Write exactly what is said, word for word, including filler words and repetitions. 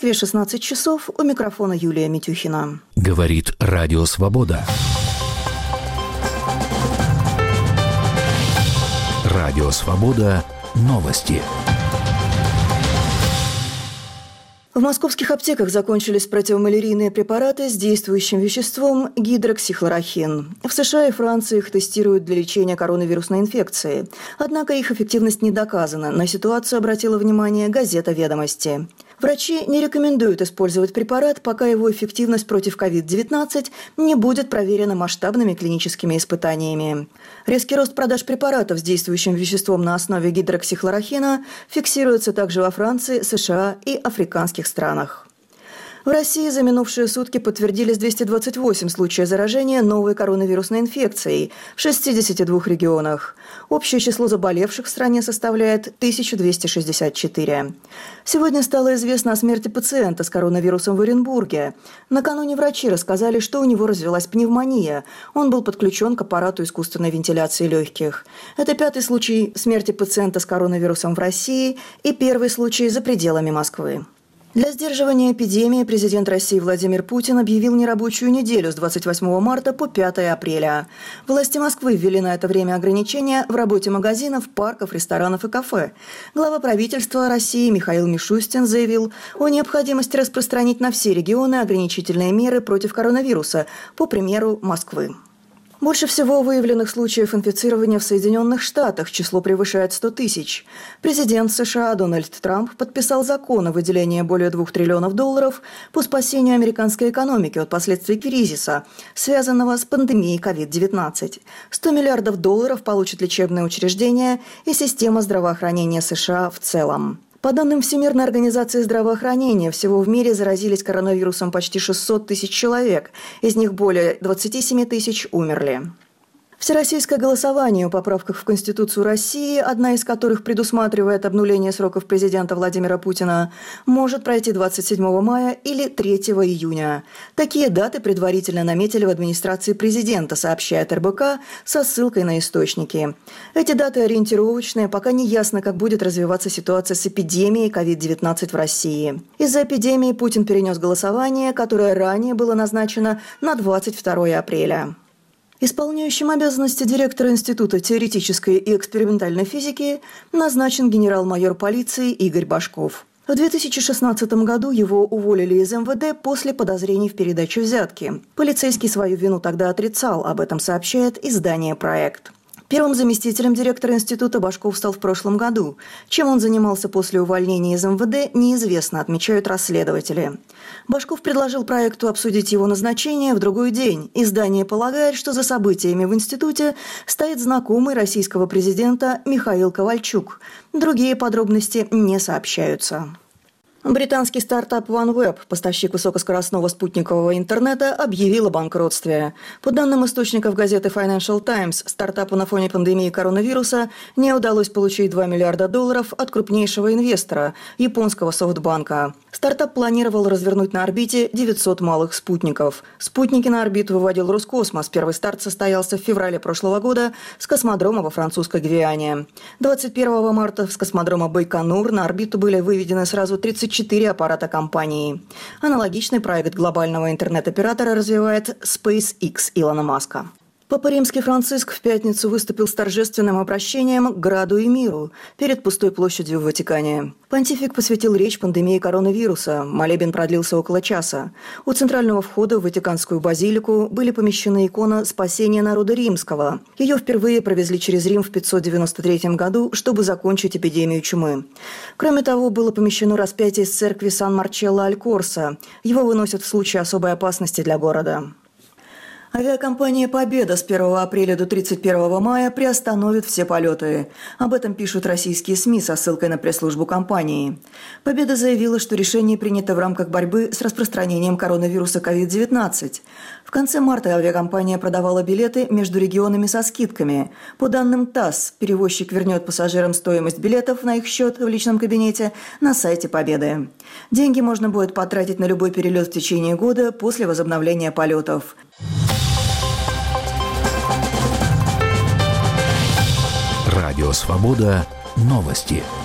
шестнадцать часов, у микрофона Юлия Митюхина. Говорит Радио Свобода. Радио Свобода. Новости. В московских аптеках закончились противомалярийные препараты с действующим веществом гидроксихлорохин. В США и Франции их тестируют для лечения коронавирусной инфекции. Однако их эффективность не доказана. На ситуацию обратила внимание газета «Ведомости». Врачи не рекомендуют использовать препарат, пока его эффективность против ковид девятнадцать не будет проверена масштабными клиническими испытаниями. Резкий рост продаж препаратов с действующим веществом на основе гидроксихлорохина фиксируется также во Франции, США и африканских странах. В России за минувшие сутки подтвердились двести двадцать восемь случаев заражения новой коронавирусной инфекцией в шестидесяти двух регионах. Общее число заболевших в стране составляет тысячу двести шестьдесят четыре. Сегодня стало известно о смерти пациента с коронавирусом в Оренбурге. Накануне врачи рассказали, что у него развилась пневмония. Он был подключен к аппарату искусственной вентиляции легких. Это пятый случай смерти пациента с коронавирусом в России и первый случай за пределами Москвы. Для сдерживания эпидемии президент России Владимир Путин объявил нерабочую неделю с двадцать восьмого марта по пятое апреля. Власти Москвы ввели на это время ограничения в работе магазинов, парков, ресторанов и кафе. Глава правительства России Михаил Мишустин заявил о необходимости распространить на все регионы ограничительные меры против коронавируса, по примеру Москвы. Больше всего выявленных случаев инфицирования в Соединенных Штатах, число превышает сто тысяч. Президент США Дональд Трамп подписал закон о выделении более двух триллионов долларов по спасению американской экономики от последствий кризиса, связанного с пандемией ковид девятнадцать. сто миллиардов долларов получат лечебные учреждения и система здравоохранения США в целом. По данным Всемирной организации здравоохранения, всего в мире заразились коронавирусом почти шестьсот тысяч человек, из них более двадцать семь тысяч умерли. Всероссийское голосование о поправках в Конституцию России, одна из которых предусматривает обнуление сроков президента Владимира Путина, может пройти двадцать седьмого мая или третьего июня. Такие даты предварительно наметили в администрации президента, сообщает эр бэ ка со ссылкой на источники. Эти даты ориентировочные, пока не ясно, как будет развиваться ситуация с эпидемией ковид девятнадцать в России. Из-за эпидемии Путин перенес голосование, которое ранее было назначено на двадцать второе апреля. Исполняющим обязанности директора Института теоретической и экспериментальной физики назначен генерал-майор полиции Игорь Башков. В две тысячи шестнадцатом году его уволили из эм вэ дэ после подозрений в передаче взятки. Полицейский свою вину тогда отрицал, об этом сообщает издание «Проект». Первым заместителем директора института Башков стал в прошлом году. Чем он занимался после увольнения из эм вэ дэ, неизвестно, отмечают расследователи. Башков предложил проекту обсудить его назначение в другой день. Издание полагает, что за событиями в институте стоит знакомый российского президента Михаил Ковальчук. Другие подробности не сообщаются. Британский стартап OneWeb, поставщик высокоскоростного спутникового интернета, объявил о банкротстве. По данным источников газеты Financial Times, стартапу на фоне пандемии коронавируса не удалось получить два миллиарда долларов от крупнейшего инвестора – японского софтбанка. Стартап планировал развернуть на орбите девятьсот малых спутников. Спутники на орбиту выводил Роскосмос. Первый старт состоялся в феврале прошлого года с космодрома во французской Гвиане. двадцать первого марта с космодрома Байконур на орбиту были выведены сразу тридцать четыре аппарата компании. Аналогичный проект глобального интернет-оператора развивает SpaceX Илона Маска. Папа Римский Франциск в пятницу выступил с торжественным обращением к граду и миру перед пустой площадью в Ватикане. Понтифик посвятил речь пандемии коронавируса. Молебен продлился около часа. У центрального входа в Ватиканскую базилику были помещены икона «Спасения народа римского». Ее впервые провезли через Рим в пятьсот девяносто третьем году, чтобы закончить эпидемию чумы. Кроме того, было помещено распятие из церкви Сан-Марчелло-аль-Корсо. Его выносят в случае особой опасности для города. Авиакомпания «Победа» с первого апреля до тридцать первого мая приостановит все полеты. Об этом пишут российские СМИ со ссылкой на пресс-службу компании. «Победа» заявила, что решение принято в рамках борьбы с распространением коронавируса ковид девятнадцать. В конце марта авиакомпания продавала билеты между регионами со скидками. По данным ТАСС, перевозчик вернет пассажирам стоимость билетов на их счет в личном кабинете на сайте «Победы». Деньги можно будет потратить на любой перелет в течение года после возобновления полетов. Радио «Свобода». Новости.